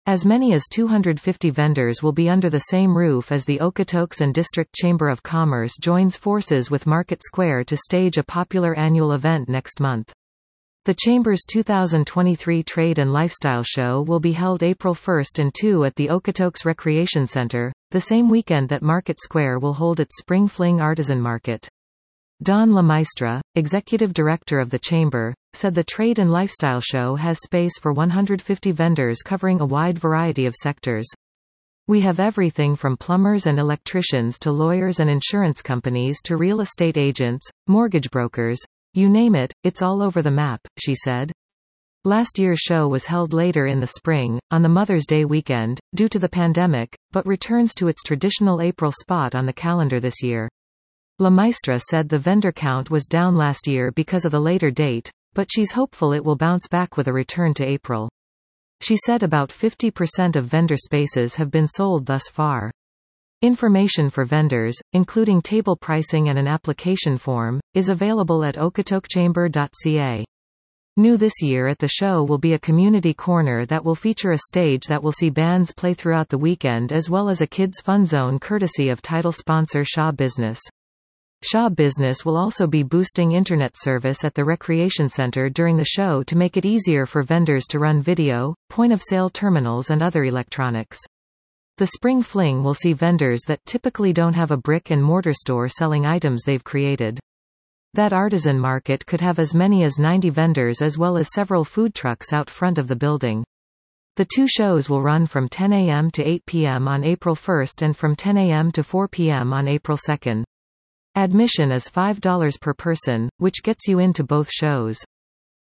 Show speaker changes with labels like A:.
A: As many as 250 vendors will be under the same roof as the Okotoks, and District Chamber of Commerce joins forces with Market Square to stage a popular annual event next month. The Chamber's 2023 Trade and Lifestyle Show will be held April 1 and 2 at the Okotoks Recreation Center, the same weekend that Market Square will hold its Spring Fling Artisan Market. Don LaMaestra, executive director of the Chamber, said the Trade and Lifestyle Show has space for 150 vendors covering a wide variety of sectors. We have everything from plumbers and electricians to lawyers and insurance companies to real estate agents, mortgage brokers. You name it, it's all over the map, she said. Last year's show was held later in the spring, on the Mother's Day weekend, due to the pandemic, but returns to its traditional April spot on the calendar this year. LaMaestra said the vendor count was down last year because of the later date, but she's hopeful it will bounce back with a return to April. She said about 50% of vendor spaces have been sold thus far. Information for vendors, including table pricing and an application form, is available at okotokchamber.ca. New this year at the show will be a community corner that will feature a stage that will see bands play throughout the weekend, as well as a kids' fun zone courtesy of title sponsor Shaw Business. Shaw Business will also be boosting internet service at the Recreation Center during the show to make it easier for vendors to run video, point-of-sale terminals and other electronics. The Spring Fling will see vendors that typically don't have a brick-and-mortar store selling items they've created. That artisan market could have as many as 90 vendors as well as several food trucks out front of the building. The two shows will run from 10 a.m. to 8 p.m. on April 1 and from 10 a.m. to 4 p.m. on April 2. Admission is $5 per person, which gets you into both shows.